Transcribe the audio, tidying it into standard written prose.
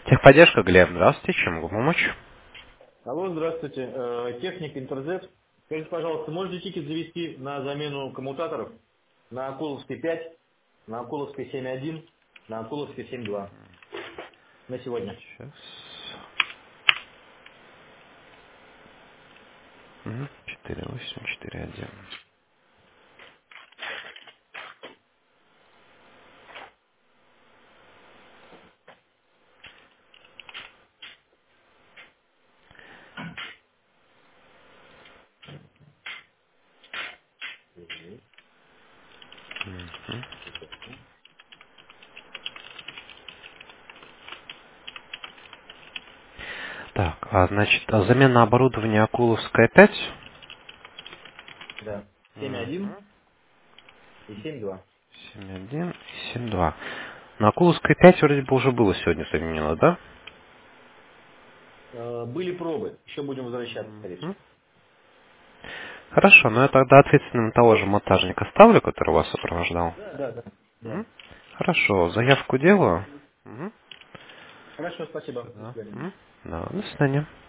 Техподдержка, Глеб, здравствуйте, чем могу помочь? Алло, здравствуйте. Техник Интерзет. Скажите, пожалуйста, можете тикет завести на замену коммутаторов на Акуловской 5, на Акуловской 7.1, на Акуловской 7.2 на сегодня? Сейчас. 4841. Так, значит, замена оборудования Акуловская 5. Да. 7.1 Мгм. и 7.2. 7.1 и 7.2. На Акуловской 5 вроде бы уже было сегодня заменено, да? Были пробы. Еще будем возвращаться, скорее Мгм. всего. Хорошо, но я тогда ответственным того же монтажника ставлю, который вас сопровождал. Да, да. Да. Мгм. Хорошо, заявку делаю. Мгм. Хорошо, спасибо. До Да. свидания. Мгм. Да, до свидания.